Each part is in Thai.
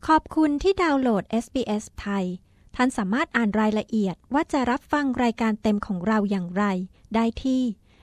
ขอบคุณที่ดาวน์โหลด SBS ไทยท่านสามารถอ่านรายละเอียดว่าจะรับฟังรายการเต็มของเราอย่างไรได้ที่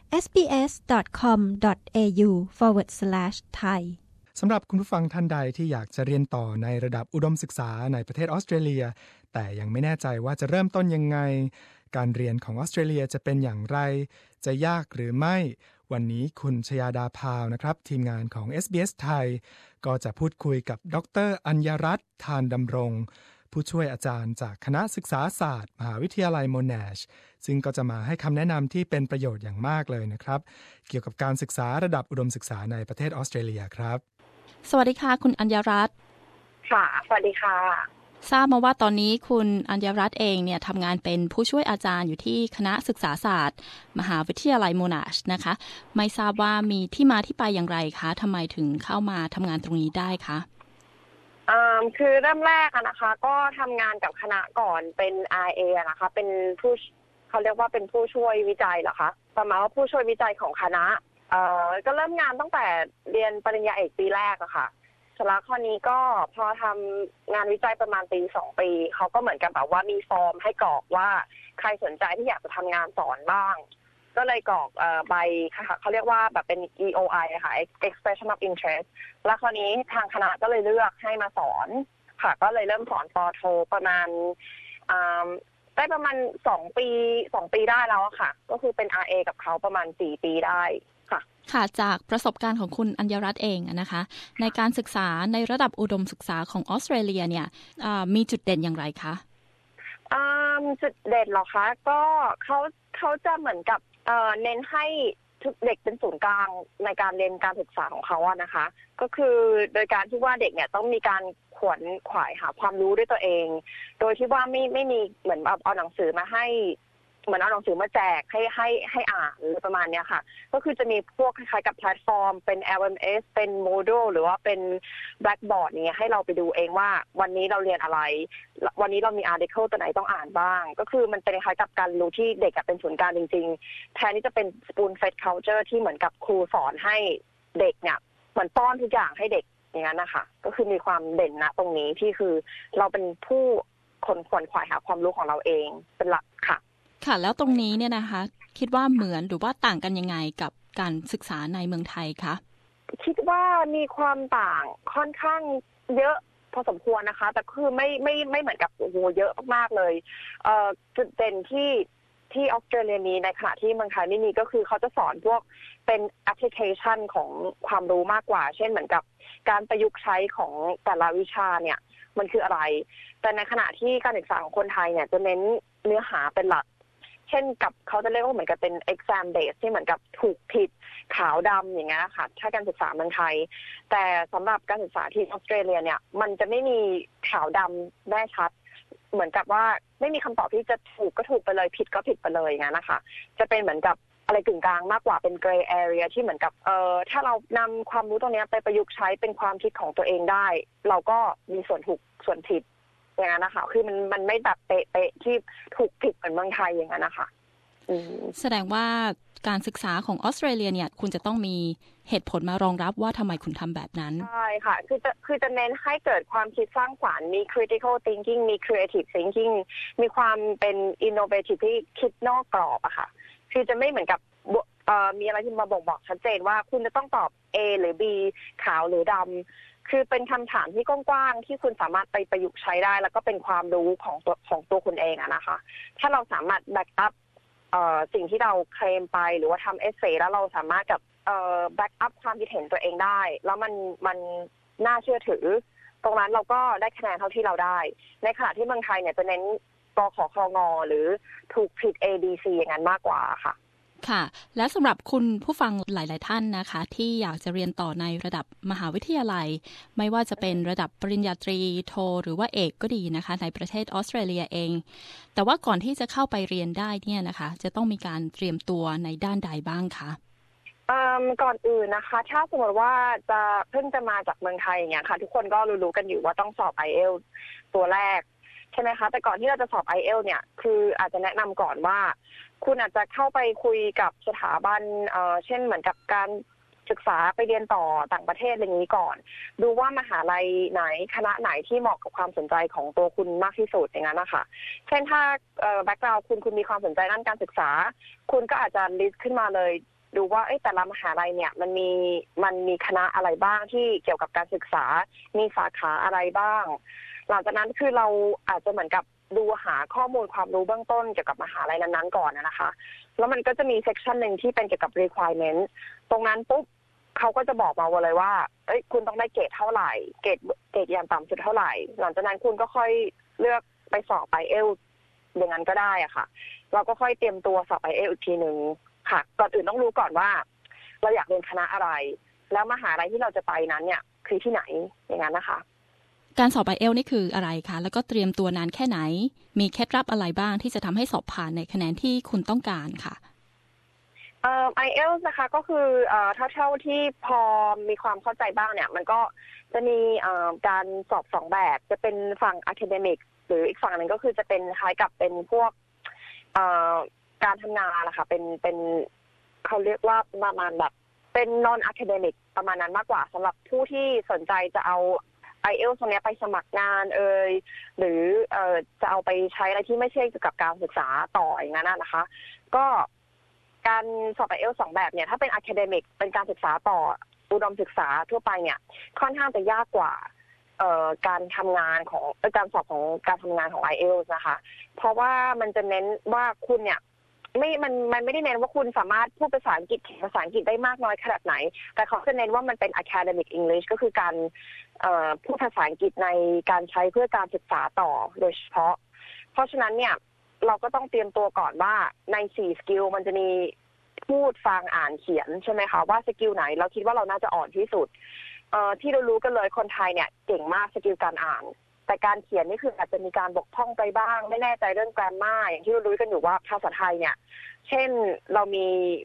sbs.com.au/thai สำหรับคุณผู้ฟังท่านใดที่อยากจะเรียนต่อในระดับอุดมศึกษาในประเทศออสเตรเลียแต่ยังไม่แน่ใจว่าจะเริ่มต้นยังไงการเรียนของออสเตรเลียจะเป็นอย่างไรจะยากหรือไม่วันนี้คุณชยาดาพาวนะครับทีมงานของ SBS ไทยก็จะพูดคุยกับดร.อัญญรัตน์ทานดำรงผู้ช่วยอาจารย์จากคณะศึกษาศาสตร์มหาวิทยาลัยโมนาชซึ่งก็จะมาให้คำแนะนำที่เป็นประโยชน์อย่างมากเลยนะครับเกี่ยวกับการศึกษาระดับอุดมศึกษาในประเทศออสเตรเลียครับสวัสดีค่ะคุณอัญญรัตน์ค่ะสวัสดีค่ะทราบมาว่าตอนนี้คุณอัญญรัตน์เองเนี่ยทำงานเป็นผู้ช่วยอาจารย์อยู่ที่คณะศึกษาศาสตร์มหาวิทยาลัยโมนาชนะคะไม่ทราบว่ามีที่มาที่ไปอย่างไรคะทำไมถึงเข้ามาทำงานตรงนี้ได้คะคือเริ่มแรกนะคะก็ทำงานกับคณะก่อนเป็น RA นะคะเป็นผู้เขาเรียกว่าเป็นผู้ช่วยวิจัยเหรอคะประมาณว่าผู้ช่วยวิจัยของคณะก็เริ่มงานตั้งแต่เรียนปริญญาเอกปีแรกอะค่ะสำหรับข้อนี้ก็พอทำงานวิจัยประมาณปี2ปีเขาก็เหมือนกับแบบว่ามีฟอร์มให้กรอกว่าใครสนใจที่อยากจะทำงานสอนบ้างก็เลยกรอกใบเขาเรียกว่าแบบเป็น EOI ค่ะ Expression of Interest แล้วคราวนี้ทางคณะก็เลยเลือกให้มาสอนค่ะก็เลยเริ่มสอนป.โทประมาณได้ประมาณ2ปีได้แล้วค่ะก็คือเป็น RA กับเขาประมาณ4ปีได้ค่ะจากประสบการณ์ของคุณอัญญรัตน์เองนะคะในการศึกษาในระดับอุดมศึกษาของออสเตรเลียเนี่ยมีจุดเด่นอย่างไรคะจุดเด่นเหรอคะก็เขาจะเหมือนกับเน้นให้ทุกเด็กเป็นศูนย์กลางในการเรียนการศึกษาของเขาอะนะคะก็คือโดยการที่ว่าเด็กเนี่ยต้องมีการขวนขวายหาความรู้ด้วยตัวเองโดยที่ว่าไม่มีเหมือนเอาหนังสือมาให้เหมือนเอาหนังสือมาแจกให้อ่านหรือประมาณนี้ค่ะก็คือจะมีพวกคล้ายๆกับแพลตฟอร์มเป็น LMS เป็น Moodle หรือว่าเป็น Blackboard เนี่ยให้เราไปดูเองว่าวันนี้เราเรียนอะไรวันนี้เรามี article ตัวไหนต้องอ่านบ้างก็คือมันเป็นคล้ายกับการรู้ที่เด็กเป็นศูนย์กลางจริงๆแทนที่จะเป็น spoon fed culture ที่เหมือนกับครูสอนให้เด็กเนี่ยเหมือนป้อนทุกอย่างให้เด็กอย่างนั้นนะคะก็คือมีความเด่นนะตรงนี้ที่คือเราเป็นผู้คนขวนขวายหาความรู้ของเราเองเป็นหลักค่ะค่ะแล้วตรงนี้เนี่ยนะคะคิดว่าเหมือนหรือว่าต่างกันยังไงกับการศึกษาในเมืองไทยคะคิดว่ามีความต่างค่อนข้างเยอะพอสมควรนะคะแต่คือไม่เหมือนกับโอ้โหเยอะมากๆเลยจุดเด่นที่ออสเตรเลียมีในขณะที่เมืองไทยไม่มีก็คือเขาจะสอนพวกเป็นแอปพลิเคชันของความรู้มากกว่าเช่นเหมือนกับการประยุกต์ใช้ของแต่ละวิชาเนี่ยมันคืออะไรแต่ในขณะที่การศึกษาของคนไทยเนี่ยจะเน้นเนื้อหาเป็นหลักเช่นกับเขาจะเรียกว่าเหมือนกับเป็น exam base ที่เหมือนกับถูกผิดขาวดำอย่างเงี้ยค่ะถ้าการศึกษาเมืองไทยแต่สำหรับการศึกษาที่ออสเตรเลียเนี่ยมันจะไม่มีขาวดำแน่ชัดเหมือนกับว่าไม่มีคำตอบที่จะถูกก็ถูกไปเลยผิดก็ผิดไปเลยอย่างนั้นนะคะจะเป็นเหมือนกับอะไรกึ่งกลางมากกว่าเป็น gray area ที่เหมือนกับถ้าเรานำความรู้ตรงนี้ไปประยุกต์ใช้เป็นความคิดของตัวเองได้เราก็มีส่วนถูกส่วนผิดอย่างนั้นนะคะคือมันไม่แบบเป๊ะๆที่ถูกผิดเหมือนเมืองไทยอย่างนั้นนะคะแสดงว่าการศึกษาของออสเตรเลียเนี่ยคุณจะต้องมีเหตุผลมารองรับว่าทำไมคุณทำแบบนั้นใช่ค่ะคือจะเน้นให้เกิดความคิดสร้างสรรค์มี critical thinking มี creative thinking มีความเป็น innovative ที่คิดนอกกรอบอะค่ะคือจะไม่เหมือนกับมีอะไรที่มาบ่งบอกชัดเจนว่าคุณจะต้องตอบ A หรือ B ขาวหรือดำคือเป็นคำถามที่กว้างๆที่คุณสามารถไปประยุกต์ใช้ได้แล้วก็เป็นความรู้ของตัวคุณเองอะนะคะถ้าเราสามารถ back up สิ่งที่เราเคลมไปหรือว่าทำเอเซแล้วเราสามารถกับแบ็กอัพความคิดเห็นตัวเองได้แล้วมันน่าเชื่อถือตรงนั้นเราก็ได้คะแนนเท่าที่เราได้ในขณะที่เมืองไทยเนี่ยจะเน้นกขคงหรือถูกผิด ABC อย่างนั้นมากกว่าค่ะค่ะและสำหรับคุณผู้ฟังหลายๆท่านนะคะที่อยากจะเรียนต่อในระดับมหาวิทยาลัยไม่ว่าจะเป็นระดับปริญญาตรีโทหรือว่าเอกก็ดีนะคะในประเทศออสเตรเลียเองแต่ว่าก่อนที่จะเข้าไปเรียนได้เนี่ยนะคะจะต้องมีการเตรียมตัวในด้านใดบ้างคะก่อนอื่นนะคะถ้าสมมติว่าจะเพิ่งจะมาจากเมืองไทยอย่างเงี้ยค่ะทุกคนก็รู้กันอยู่ว่าต้องสอบ IELTS ตัวแรกใช่ไหมคะแต่ก่อนที่เราจะสอบ IELTS เนี่ยคืออาจจะแนะนำก่อนว่าคุณอาจจะเข้าไปคุยกับสถาบันเช่นเหมือนกับการศึกษาไปเรียนต่อต่างประเทศอะไรอย่างนี้ก่อนดูว่ามหาลัยไหนคณะไหนที่เหมาะกับความสนใจของตัวคุณมากที่สุดอย่างนั้นนะคะเช่นถ้าแบ็คกราวด์คุณมีความสนใจด้านการศึกษาคุณก็อาจจะลิสต์ขึ้นมาเลยดูว่าแต่ละมหาลัยเนี่ยมันมีคณะอะไรบ้างที่เกี่ยวกับการศึกษามีสาขาอะไรบ้างหลังจากนั้นคือเราอาจจะเหมือนกับดูหาข้อมูลความรู้เบื้องต้นเกี่ยวกับมหาลัยนั้นๆก่อนนะคะแล้วมันก็จะมีเซกชันนึงที่เป็นเกี่ยวกับ requirement ตรงนั้นปุ๊บเขาก็จะบอกมาเลยว่าคุณต้องได้เกรดเท่าไหร่เกรดอย่างต่ำสุดเท่าไหร่หลังจากนั้นคุณก็ค่อยเลือกไปสอบIELTSอย่างนั้นก็ได้อะค่ะเราก็ค่อยเตรียมตัวสอบIELTSอีกทีนึงค่ะก่อนอื่นต้องรู้ก่อนว่าเราอยากเรียนคณะอะไรแล้วมหาลัยที่เราจะไปนั้นเนี่ยคือที่ไหนอย่างนั้นนะคะการสอบIELTSนี่คืออะไรคะแล้วก็เตรียมตัวนานแค่ไหนมีเคล็ดลับอะไรบ้างที่จะทำให้สอบผ่านในคะแนนที่คุณต้องการค่ะ IELTS นะคะก็คือถ้าเท่าที่พอมีความเข้าใจบ้างเนี่ยมันก็จะมีการสอบ2แบบจะเป็นฝั่ง academic หรืออีกฝั่งนึงก็คือจะเป็นคล้ายกับเป็นพวกการทำงานนะคะเป็นเขาเรียกว่าประมาณแบบเป็น non academic ประมาณนั้นมากกว่าสำหรับผู้ที่สนใจจะเอาIELTS ตรงนี้ไปสมัครงานหรือจะเอาไปใช้อะไรที่ไม่ใช่เกี่ยวกับการศึกษาต่ออย่างนั้นนะคะก็การสอบ IELTS 2แบบเนี่ยถ้าเป็น academic เป็นการศึกษาต่ออุดมศึกษาทั่วไปเนี่ยค่อนข้างจะยากกว่าการทำงานของการสอบของการทำงานของ IELTS นะคะเพราะว่ามันจะเน้นว่าคุณเนี่ยมันไม่ได้เน้นว่าคุณสามารถพูดภาษาอังกฤษเขียนภาษาอังกฤษได้มากน้อยขนาดไหนแต่เขาจะเน้นว่ามันเป็น academic English ก็คือการพูดภาษาอังกฤษในการใช้เพื่อการศึกษาต่อโดยเฉพาะเพราะฉะนั้นเนี่ยเราก็ต้องเตรียมตัวก่อนว่าใน4สกิลมันจะมีพูดฟังอ่านเขียนใช่ไหมคะว่าสกิลไหนเราคิดว่าเราน่าจะอ่อนที่สุดที่เรารู้กันเลยคนไทยเนี่ยเก่งมากสกิลการอ่านแต่การเขียนนี่คืออาจจะมีการบกพร่องไปบ้างไม่แน่ใจเรื่อง grammar อย่างที่เรารู้กันอยู่ว่าภาษาไทยเนี่ยเช่นเรามี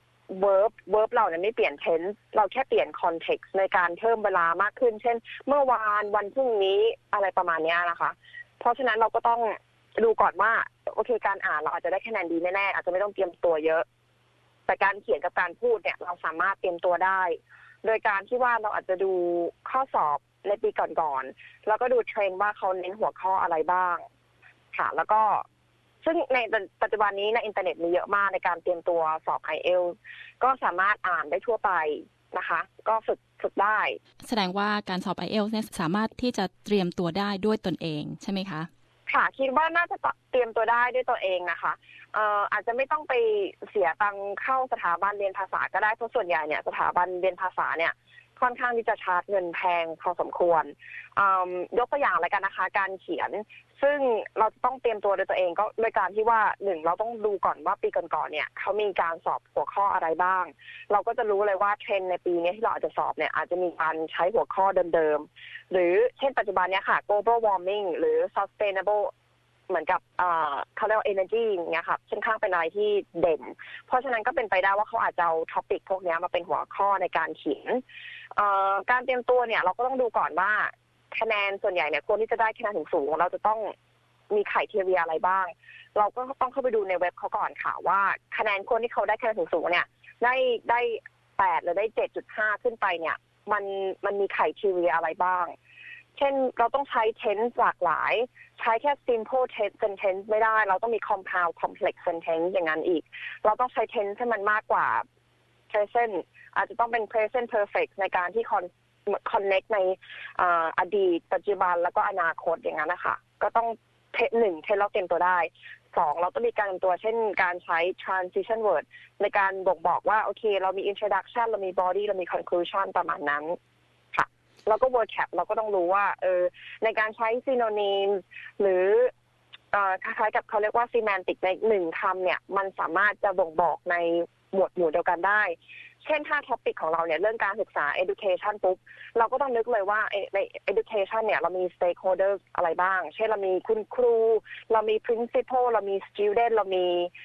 verb เราเนี่ยไม่เปลี่ยน tense เราแค่เปลี่ยน context ในการเพิ่มเวลามากขึ้นเช่นเมื่อวานวันพรุ่งนี้อะไรประมาณนี้นะคะเพราะฉะนั้นเราก็ต้องดูก่อนว่าโอเคการอ่านเราอาจจะได้คะแนนดีแน่ๆอาจจะไม่ต้องเตรียมตัวเยอะแต่การเขียนกับการพูดเนี่ยเราสามารถเตรียมตัวได้โดยการที่ว่าเราอาจจะดูข้อสอบในปีก่อนๆแล้วก็ดูเทรนด์ว่าเขาเน้นหัวข้ออะไรบ้างค่ะแล้วก็ซึ่งในปัจจุบันนี้ในอินเทอร์เน็ตมีเยอะมากในการเตรียมตัวสอบ IELTS ก็สามารถอ่านได้ทั่วไปนะคะก็ฝึกได้แสดงว่าการสอบ IELTS เนี่ยสามารถที่จะเตรียมตัวได้ด้วยตนเองใช่ไหมคะค่ะคิดว่าน่าจะเตรียมตัวได้ด้วยตัวเองนะคะอาจจะไม่ต้องไปเสียตังค์เข้าสถาบันเรียนภาษาก็ได้เพราะส่วนใหญ่เนี่ยสถาบันเรียนภาษาเนี่ยค่อนข้างที่จะชาร์จเงินแพงพอสมควรยกตัวอย่างอะไรกันนะคะการเขียนซึ่งเราจะต้องเตรียมตัวโดยตัวเองก็โดยการที่ว่า1เราต้องดูก่อนว่าปีก่อนๆเนี่ยเขามีการสอบหัวข้ออะไรบ้างเราก็จะรู้เลยว่าเทรนด์ในปีนี้ที่เราอาจจะสอบเนี่ยอาจจะมีการใช้หัวข้อเดิมๆหรือเช่นปัจจุบันเนี่ยค่ะ global warming หรือ sustainable เหมือนกับเขาเรียกว่า energy อย่างเงี้ยค่ะค่อนข้างเป็นอะไรที่เด่นเพราะฉะนั้นก็เป็นไปได้ว่าเขาอาจจะเอาท็อปิกพวกนี้มาเป็นหัวข้อในการเขียนการเตรียมตัวเนี่ยเราก็ต้องดูก่อนว่าคะแนนส่วนใหญ่เนี่ยคนที่จะได้คะแนนสูงๆเราจะต้องมีไครทีเรียอะไรบ้างเราก็ต้องเข้าไปดูในเว็บเขาก่อนค่ะว่าคะแนนคนที่เขาได้คะแนนสูงๆเนี่ยได้8หรือได้ 7.5 ขึ้นไปเนี่ยมันมีไครทีเรียอะไรบ้างเช่นเราต้องใช้ tense หลากหลายใช้แค่ simple sentence ไม่ได้เราต้องมี compound complex sentence อย่างนั้นอีกเราต้องใช้ tense ให้มันมากกว่า present อาจจะต้องเป็น present perfect ในการที่ connect ในอดีตปัจจุบันแล้วก็อนาคตอย่างนั้นนะคะก็ต้อง1เทสเราเตรียมตัวได้2เราต้องมีการเตรียมตัวเช่นการใช้ transition word ในการบอกว่าโอเคเรามี introduction เรามี body เรามี conclusion ประมาณนั้นแล้วก็ vocab เราก็ต้องรู้ว่าในการใช้ synonyms หรือคล้ายๆกับเขาเรียกว่า semantic ใน1คำเนี่ยมันสามารถจะบ่งบอกในหมวดหมู่เดียวกันได้เช่นถ้า topic ของเราเนี่ยเรื่องการศึกษา education ปุ๊บเราก็ต้องนึกเลยว่าใน education เนี่ยเรามี stakeholders อะไรบ้างเช่นเรามีคุณครูเรามี principal เรามี student เรามี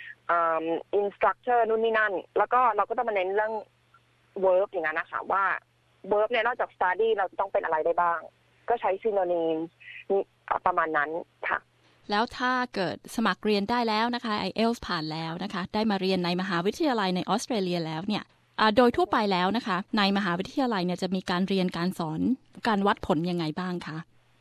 instructor นู่นนี่นั่นแล้วก็เราก็ต้องมาเน้นเรื่อง verb อย่างนั้นนะคะว่าverb เนี่ยนอกจาก study เราต้องเป็นอะไรได้บ้างก็ใช้ synonym ประมาณนั้นค่ะแล้วถ้าเกิดสมัครเรียนได้แล้วนะคะ IELTS ผ่านแล้วนะคะได้มาเรียนในมหาวิทยาลัยในออสเตรเลียแล้วเนี่ยโดยทั่วไปแล้วนะคะในมหาวิทยาลัยเนี่ยจะมีการเรียนการสอนการวัดผลยังไงบ้างคะ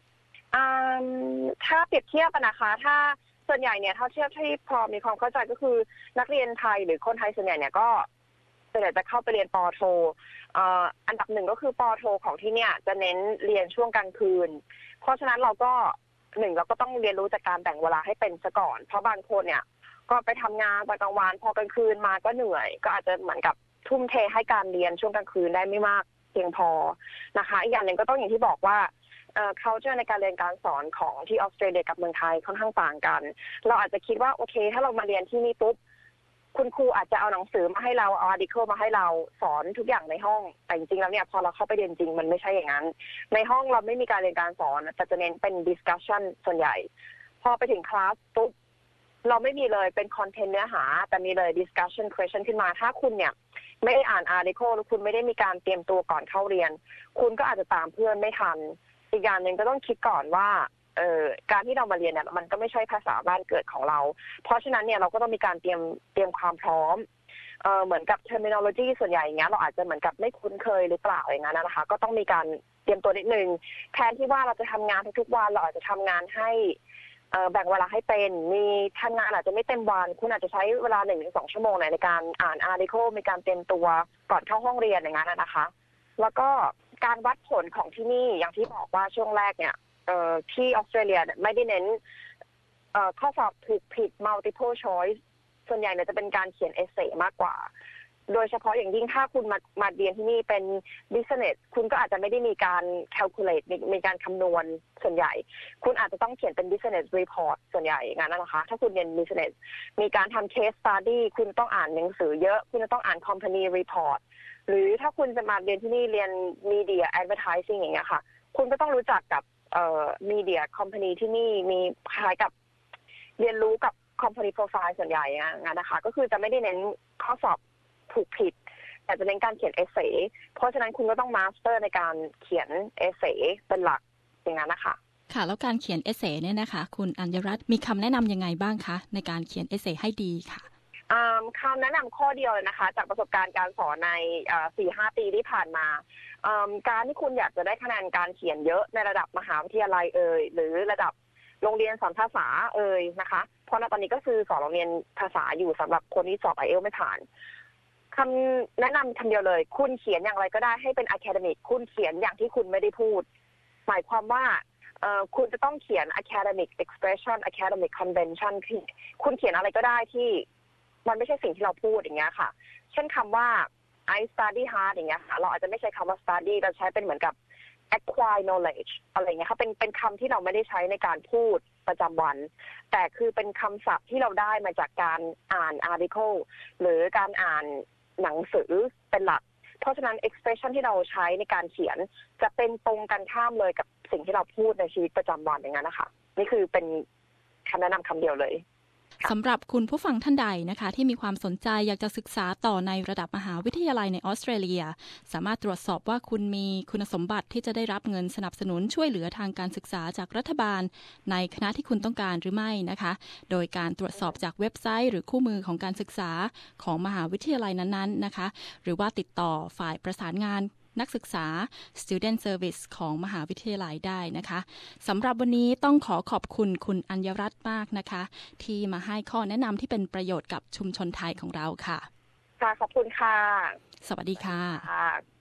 ถ้าเปรียบเทียบนะคะถ้าส่วนใหญ่เนี่ยเท่าเทียบที่พอมีความเข้าใจก็คือนักเรียนไทยหรือคนไทยส่วนใหญ่เนี่ยก็ส่วนใหญ่จะเข้าไปเรียนป.โทอันดับหนึ่งก็คือป.โทของที่เนี่ยจะเน้นเรียนช่วงกลางคืนเพราะฉะนั้นเราก็ต้องเรียนรู้จากการแบ่งเวลาให้เป็นซะก่อนเพราะบางคนเนี่ยก็ไปทำงานตอนกลางวันพอกลางคืนมาก็เหนื่อยก็อาจจะเหมือนกับทุ่มเทให้การเรียนช่วงกลางคืนได้ไม่มากเพียงพอนะคะอีกอย่างหนึ่งก็ต้องอย่างที่บอกว่าculture ในการเรียนการสอนของที่ออสเตรเลียกับเมืองไทยค่อนข้างต่างกันเราอาจจะคิดว่าโอเคถ้าเรามาเรียนที่นี่ปุ๊บคุณครูอาจจะเอาหนังสือมาให้เราเอา article มาให้เราสอนทุกอย่างในห้องแต่จริงๆแล้วเนี่ยพอเราเข้าไปเรียนจริงมันไม่ใช่อย่างนั้นในห้องเราไม่มีการเรียนการสอนแต่จะเน้นเป็น discussion ส่วนใหญ่พอไปถึงคลาสปุ๊บเราไม่มีเลยเป็นคอนเทนต์เนื้อหาแต่มีเลย discussion question ขึ้นมาถ้าคุณเนี่ยไม่ได้อ่าน article หรือคุณไม่ได้มีการเตรียมตัวก่อนเข้าเรียนคุณก็อาจจะตามเพื่อนไม่ทันอีกอย่างหนึ่งก็ต้องคิดก่อนว่าการที่เรามาเรียนเนี่ยมันก็ไม่ใช่ภาษาบ้านเกิดของเราเพราะฉะนั้นเนี่ยเราก็ต้องมีการเตรียมความพร้อมเหมือนกับ terminology ส่วนใหญ่อย่างเงี้ยเราอาจจะเหมือนกับไม่คุ้นเคยหรือเปล่าอย่างนั้นนะคะก็ต้องมีการเตรียมตัวนิดนึงแทนที่ว่าเราจะทำงานทุกๆวันเราอาจจะทำงานให้แบ่งเวลาให้เป็นมีทำงานอาจจะไม่เต็มวันคุณอาจจะใช้เวลา 1-2 ชั่วโมงในการอ่าน article มีการเตรียมตัวก่อนเข้าห้องเรียนอย่างนั้นนะคะแล้วก็การวัดผลของที่นี่อย่างที่บอกว่าช่วงแรกเนี่ยที่ออสเตรเลียไม่ได้เน้นข้อสอบถูกผิด multiple choice ส่วนใหญ่เนี่ยจะเป็นการเขียนเอเซ่มากกว่าโดยเฉพาะอย่างยิ่งถ้าคุณมาเรียนที่นี่เป็น business คุณก็อาจจะไม่ได้มีการ calculate มีการคำนวณส่วนใหญ่คุณอาจจะต้องเขียนเป็น business report ส่วนใหญ่งั้นนะคะถ้าคุณเรียน business มีการทำ case study คุณต้องอ่านหนังสือเยอะคุณจะต้องอ่าน company reportหรือถ้าคุณจะมาเรียนที่นี่เรียน media advertising อย่างเงี้ยค่ะคุณก็ต้องรู้จักกับmedia company ที่นี่มีคล้ายกับเรียนรู้กับ company profile ส่วนใหญ่งั้นนะคะก็คือจะไม่ได้เน้นข้อสอบถูกผิดแต่จะเน้นการเขียนเอเซ่เพราะฉะนั้นคุณก็ต้องมาสเตอร์ในการเขียนเอเซ่เป็นหลักอย่างนั้นนะคะค่ะแล้วการเขียนเอเซ่เนี่ยนะคะคุณอัญรัตน์มีคำแนะนำยังไงบ้างคะในการเขียนเอเซ่ให้ดีค่ะคำแนะนำข้อเดียวเลยนะคะจากประสบการณ์การสอนใน 4-5 ปีที่ผ่านมาการที่คุณอยากจะได้คะแนนการเขียนเยอะในระดับมหาวิทยาลัยหรือระดับโรงเรียนสอนภาษานะคะเพราะตอนนี้ก็คือสอนโรงเรียนภาษาอยู่สำหรับคนที่สอบ IELTS ไม่ผ่านคำแนะนำคำเดียวเลยคุณเขียนอย่างไรก็ได้ให้เป็น academic คุณเขียนอย่างที่คุณไม่ได้พูดหมายความว่าคุณจะต้องเขียน academic expression academic convention คุณเขียนอะไรก็ได้ที่มันไม่ใช่สิ่งที่เราพูดอย่างเงี้ยค่ะเช่นคำว่า I study hard อย่างเงี้ยค่ะเราอาจจะไม่ใช้คำว่า study เราใช้เป็นเหมือนกับ acquire knowledge อะไรเงี้ยค่ะเป็นคำที่เราไม่ได้ใช้ในการพูดประจำวันแต่คือเป็นคำศัพท์ที่เราได้มาจากการอ่าน article หรือการอ่านหนังสือเป็นหลักเพราะฉะนั้น expression ที่เราใช้ในการเขียนจะเป็นตรงกันข้ามเลยกับสิ่งที่เราพูดในชีวิตประจำวันอย่างนั้นนะคะนี่คือเป็นคำแนะนำคำเดียวเลยสำหรับคุณผู้ฟังท่านใดนะคะที่มีความสนใจอยากจะศึกษาต่อในระดับมหาวิทยาลัยในออสเตรเลียสามารถตรวจสอบว่าคุณมีคุณสมบัติที่จะได้รับเงินสนับสนุนช่วยเหลือทางการศึกษาจากรัฐบาลในคณะที่คุณต้องการหรือไม่นะคะโดยการตรวจสอบจากเว็บไซต์หรือคู่มือของการศึกษาของมหาวิทยาลัยนั้นๆนะคะหรือว่าติดต่อฝ่ายประสานงานนักศึกษา Student Service ของมหาวิทยาลัยได้นะคะสำหรับวันนี้ต้องขอบคุณคุณอัญรัตน์มากนะคะที่มาให้ข้อแนะนำที่เป็นประโยชน์กับชุมชนไทยของเราค่ะค่ะขอบคุณค่ะสวัสดีค่ะ